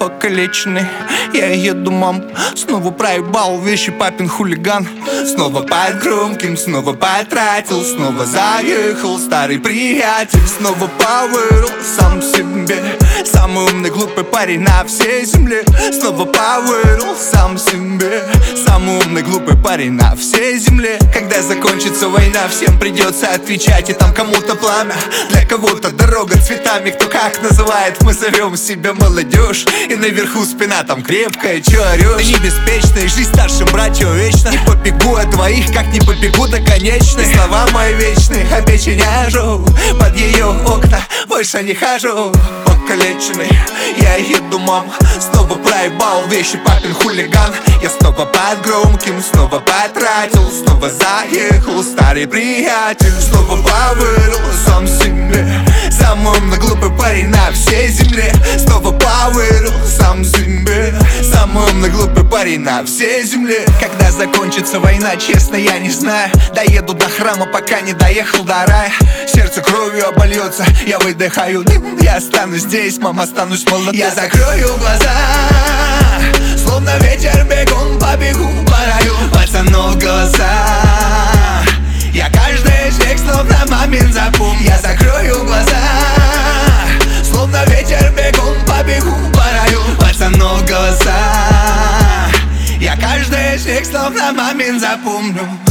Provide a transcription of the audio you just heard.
покалеченный. Я еду, мам, снова проебал вещи, папин хулиган. Снова под громким, снова потратил, снова заехал старый приятель. Снова повырыл сам себе, самый умный глупый парень на всей земле. Снова повырыл сам себе, самый умный глупый парень на всей земле. Когда закончится война, всем придется отвечать. И там кому-то пламя, для кого-то дорога цветами. Кто как называет, мы зовем себя молодежь. И наверху спина там крепкая, чё орёшь? Да не беспечная, жизнь старшим братьям вечно. Не побегу от двоих, как не побегу до конечной. И слова мои вечные, обещаняжу, под ее окна больше не хожу. Покалеченный, я еду, мам, снова проебал вещи, папин хулиган. Я снова под громким, снова потратил, снова заехал старый приятель. Снова повырыл сам себе, самый умный глупый парень на всей земле. Снова повырыл сам себе, самый умный глупый парень на всей земле. Когда закончится война, честно, я не знаю. Доеду до храма, пока не доехал до рая. Сердце кровью обольется, я выдыхаю дым. Я останусь здесь, мама, останусь молодым. Я закрою глаза, словно ветер бегун, побегу по раю. Пацанов голоса, я каждый шаг словно момент запомню. Я закрою глаза, словно ветер бегун, побегу по раю. Пацанов голоса, я каждый шаг словно момент запомню.